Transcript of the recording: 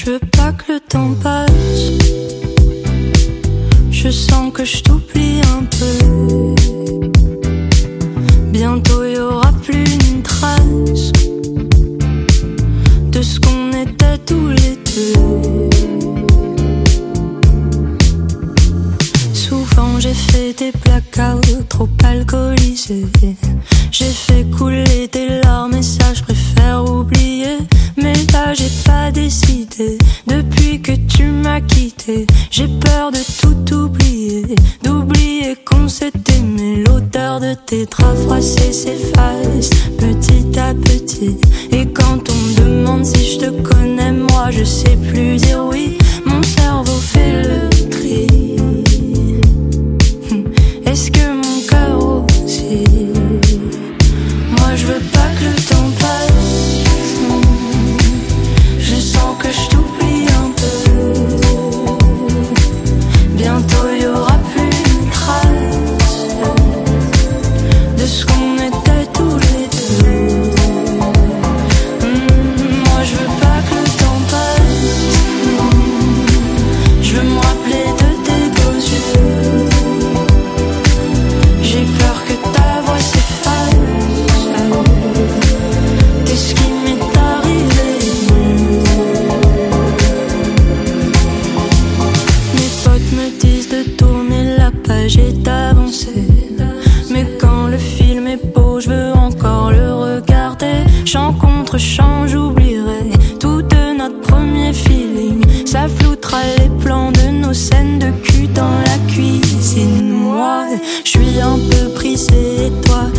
Je veux pas que le temps passe. Je sens que je t'oublie un peu. Bientôt y aura plus une trace de ce qu'on était tous les deux. Souvent j'ai fait des blackouts trop alcoolisés. J'ai fait couler des larmes et ça je préfère oublier. Mais là j'ai pas décidé. Depuis que tu m'as quitté, j'ai peur de tout oublier. D'oublier qu'on s'est aimé. L'odeur de tes draps froissés s'efface petit à petit. Et quand on me demande si je te connais, moi je sais plus dire oui. Mon cerveau fait le tri. Est-ce que mon cœur aussi? Moi je veux pas que le temps passe. Je sens que je t'oublie un peu. Bientôt y aura plus une trace de ce qu'on était tous les deux. Moi je veux pas que le temps passe. Je veux me rappeler de tes beaux yeux. J'ai peur que ta voix s'efface. Qu'est-ce qui m'est arrivé? Mes potes me disent de tourner la page et d'avancer. Mais quand le film est beau, je veux encore le regarder. Chant contre chant, j'oublierai tout de notre premier feeling. Ça floutera les plans de nos scènes de cul dans la cuisine. Moi, je suis un peu brisée et toi,